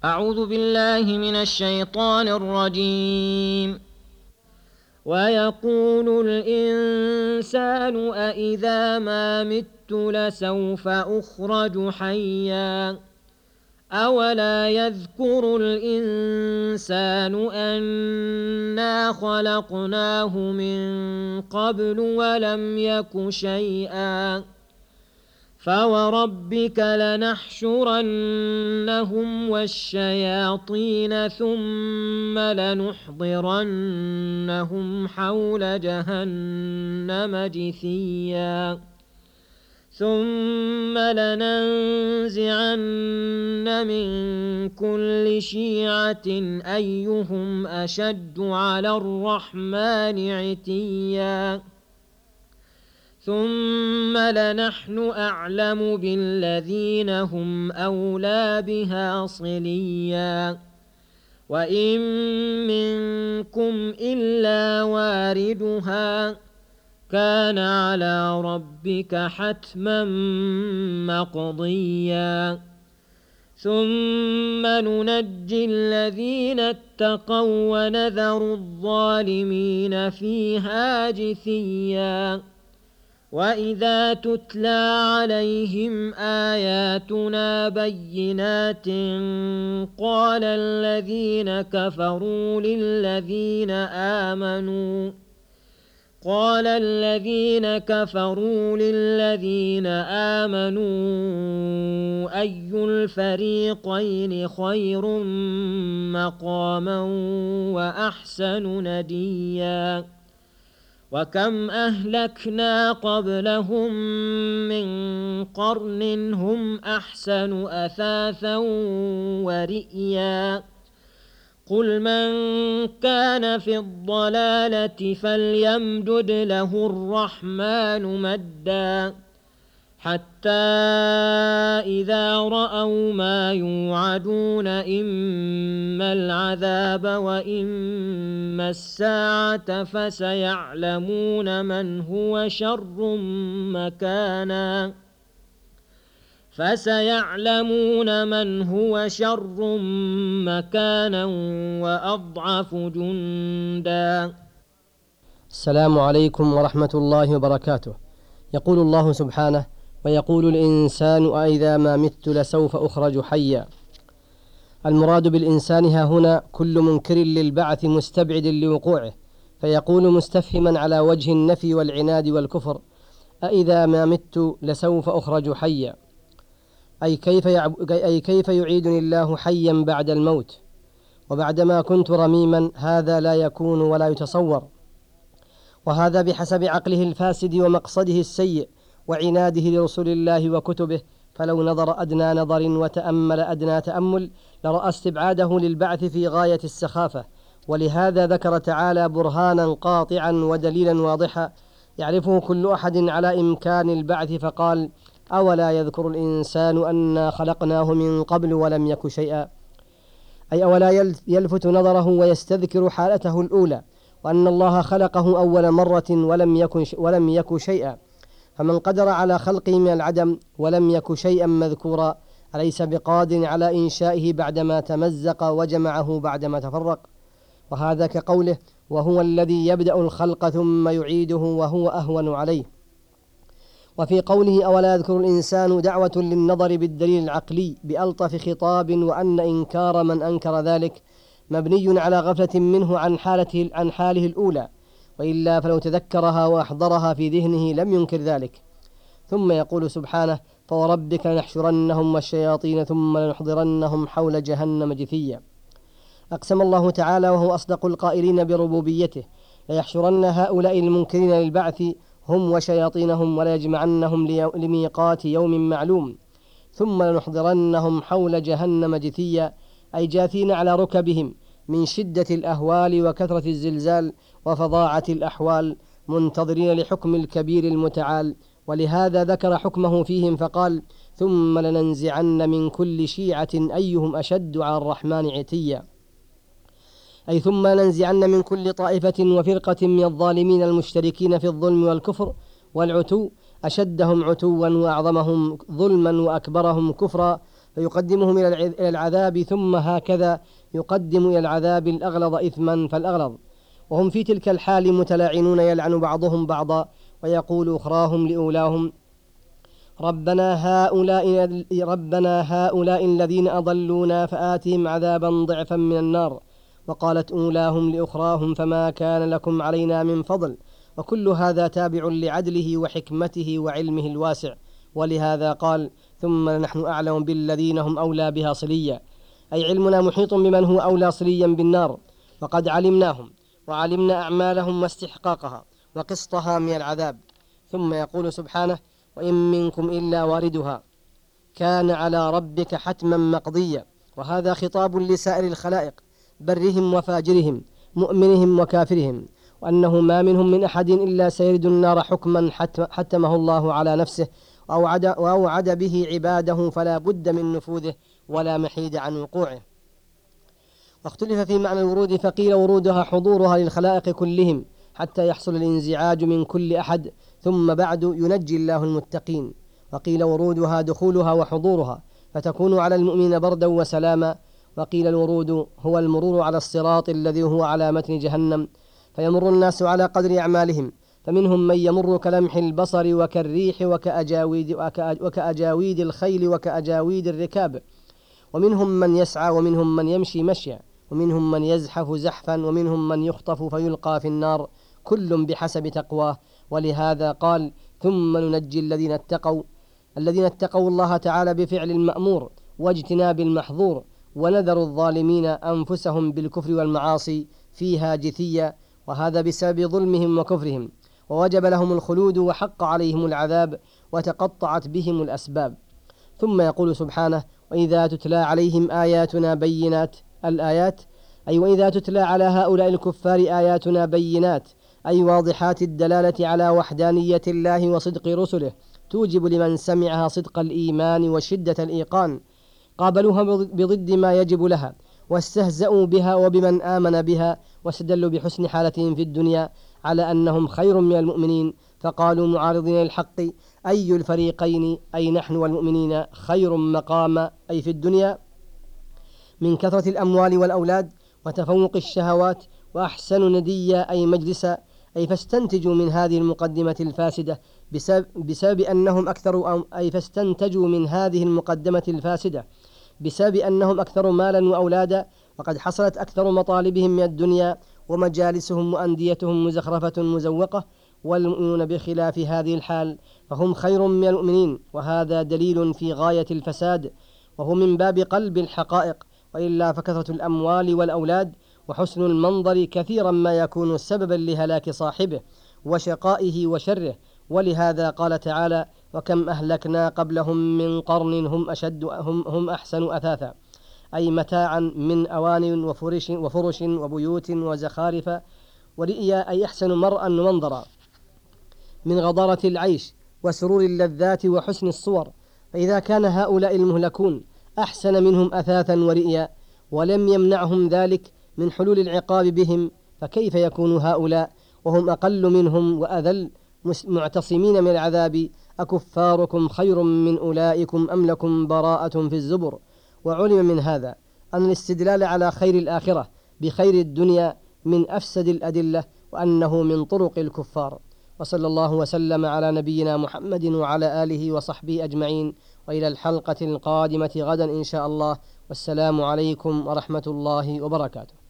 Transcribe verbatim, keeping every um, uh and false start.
أعوذ بالله من الشيطان الرجيم. ويقول الإنسان أإذا ما مت لسوف أخرج حيا أولا يذكر الإنسان أنا خلقناه من قبل ولم يك شيئا فوربك لنحشرنهم والشياطين ثم لنحضرنهم حول جهنم جثيا ثم لننزعن من كل شيعة أيهم أشد على الرحمن عتيا ثم لنحن أعلم بالذين هم أولى بها صليا وإن منكم إلا واردها كان على ربك حتما مقضيا ثم ننجي الذين اتقوا ونذر الظالمين فيها جثيا وإذا تتلى عليهم آياتنا بينات قال الذين كفروا للذين آمنوا قال الذين كفروا للذين آمنوا أي الفريقين خير مقاما وأحسن نديا وكم أهلكنا قبلهم من قرن هم أحسن أثاثا ورئيا قل من كان في الضلالة فليمدد له الرحمن مدا حتى إذا رأوا ما يوعدون إما العذاب وإما الساعة فسيعلمون من هو شر مكانا فسيعلمون من هو شر مكانا وأضعف جندا. السلام عليكم ورحمة الله وبركاته. يقول الله سبحانه: ويقول الإنسان أإذا ما مت لسوف أخرج حيا. المراد بالإنسان ها هنا كل منكر للبعث مستبعد لوقوعه، فيقول مستفهما على وجه النفي والعناد والكفر: أإذا ما مت لسوف أخرج حيا، أي كيف, يعب... أي كيف يعيدني الله حيا بعد الموت، وبعدما كنت رميما هذا لا يكون ولا يتصور، وهذا بحسب عقله الفاسد ومقصده السيء وعناده لرسل الله وكتبه، فلو نظر أدنى نظر وتأمل أدنى تأمل لرأى استبعاده للبعث في غاية السخافة. ولهذا ذكر تعالى برهانا قاطعا ودليلا واضحا يعرفه كل أحد على إمكان البعث، فقال: أولا يذكر الإنسان أنا خلقناه من قبل ولم يك شيئا، أي أولا يلفت نظره ويستذكر حالته الأولى، وأن الله خلقه أول مرة ولم يكن ولم يك شيئا، فمن قدر على خلقه من العدم ولم يك شيئا مذكورا أليس بقادر على إنشائه بعدما تمزق وجمعه بعدما تفرق؟ وهذا كقوله: وهو الذي يبدأ الخلق ثم يعيده وهو أهون عليه. وفي قوله: أولا يذكر الإنسان دعوة للنظر بالدليل العقلي بألطف خطاب، وأن إنكار من أنكر ذلك مبني على غفلة منه عن حالته عن حاله الأولى، وإلا فلو تذكرها وأحضرها في ذهنه لم ينكر ذلك. ثم يقول سبحانه: فوربك لنحشرنهم والشياطين ثم لنحضرنهم حول جهنم جثيا. أقسم الله تعالى وهو أصدق القائلين بربوبيته: ليحشرن هؤلاء المنكرين للبعث هم وشياطينهم وليجمعنهم لميقات يوم معلوم، ثم لنحضرنهم حول جهنم جثيا، أي جاثين على ركبهم من شدة الأهوال وكثرة الزلزال وفظاعة الأحوال، منتظرين لحكم الكبير المتعال. ولهذا ذكر حكمه فيهم فقال: ثم لننزعن من كل شيعة أيهم أشد على الرحمن عتيا، أي ثم لننزعن من كل طائفة وفرقة من الظالمين المشتركين في الظلم والكفر والعتو أشدهم عتوا وأعظمهم ظلما وأكبرهم كفرا، فيقدمهم إلى العذاب، ثم هكذا يقدم إلى العذاب الأغلظ إثما فالأغلظ، وهم في تلك الحال متلاعنون يلعن بعضهم بعضا، ويقول أخراهم لأولاهم: ربنا هؤلاء ربنا هؤلاء الذين أضلونا فآتهم عذابا ضعفا من النار. وقالت أولاهم لأخراهم: فما كان لكم علينا من فضل. وكل هذا تابع لعدله وحكمته وعلمه الواسع، ولهذا قال: ثم نحن أعلم بالذين هم أولى بها صليا، أي علمنا محيط بمن هو أولى صليا بالنار، وقد علمناهم وعلمنا أعمالهم واستحقاقها وقسطها من العذاب. ثم يقول سبحانه: وإن منكم إلا واردها كان على ربك حتما مقضيا. وهذا خطاب لسائر الخلائق، برهم وفاجرهم، مؤمنهم وكافرهم، وأنه ما منهم من أحد إلا سيرد النار حكما حتمه الله على نفسه وأوعد, وأوعد به عباده، فلا بد من نفوذه ولا محيد عن وقوعه. واختلف في معنى الورود، فقيل ورودها حضورها للخلائق كلهم حتى يحصل الانزعاج من كل أحد، ثم بعد ينجي الله المتقين. وقيل ورودها دخولها وحضورها، فتكون على المؤمن بردا وسلاما. وقيل الورود هو المرور على الصراط الذي هو على متن جهنم، فيمر الناس على قدر أعمالهم، فمنهم من يمر كلمح البصر وكالريح وكأجاويد, وكأجاويد الخيل وكأجاويد الركاب، ومنهم من يسعى، ومنهم من يمشي مشيا، ومنهم من يزحف زحفا، ومنهم من يخطف فيلقى في النار، كل بحسب تقواه. ولهذا قال: ثم ننجي الذين اتقوا الذين اتقوا الله تعالى بفعل المأمور واجتناب المحظور، ونذر الظالمين أنفسهم بالكفر والمعاصي فيها جثيا، وهذا بسبب ظلمهم وكفرهم، ووجب لهم الخلود وحق عليهم العذاب، وتقطعت بهم الأسباب. ثم يقول سبحانه: وإذا تتلى عليهم آياتنا بينات. الآيات أي وإذا تتلى على هؤلاء الكفار آياتنا بينات، أي واضحات الدلالة على وحدانية الله وصدق رسله، توجب لمن سمعها صدق الإيمان وشدة الإيقان. قابلوها بضد ما يجب لها، واستهزأوا بها وبمن آمن بها، واستدلوا بحسن حالتهم في الدنيا على أنهم خير من المؤمنين، فقالوا معارضين الحق: أي الفريقين، أي نحن والمؤمنين، خير مقاما، أي في الدنيا، من كثرة الأموال والأولاد وتفوق الشهوات، وأحسن نديا، أي مجلسا، أي فاستنتجوا من هذه المقدمة الفاسدة بسبب, بسبب أنهم أكثر أي فاستنتجوا من هذه المقدمة الفاسدة بسبب أنهم أكثر مالا وأولادا، وقد حصلت أكثر مطالبهم من الدنيا، ومجالسهم وأنديتهم مزخرفة مزوقة، والمؤمنون بخلاف هذه الحال فهم خير من المؤمنين، وهذا دليل في غاية الفساد، وهو من باب قلب الحقائق، وإلا فكثرة الأموال والأولاد وحسن المنظر كثيرا ما يكون سببا لهلاك صاحبه وشقائه وشره. ولهذا قال تعالى: وكم أهلكنا قبلهم من قرن هم أشد هم, هم أحسن أثاثا، أي متاعا من أوان وفرش, وفرش وبيوت وزخارف، ورئيا أي أحسن مرأى ومنظرا، من غضارة العيش وسرور اللذات وحسن الصور. فإذا كان هؤلاء المهلكون أحسن منهم أثاثا ورئيا، ولم يمنعهم ذلك من حلول العقاب بهم، فكيف يكون هؤلاء وهم أقل منهم وأذل معتصمين من العذاب؟ أكفاركم خير من أولئكم أم لكم براءة في الزبر؟ وعلم من هذا أن الاستدلال على خير الآخرة بخير الدنيا من أفسد الأدلة، وأنه من طرق الكفار. وصلى الله وسلم على نبينا محمد وعلى آله وصحبه أجمعين، وإلى الحلقة القادمة غدا إن شاء الله، والسلام عليكم ورحمة الله وبركاته.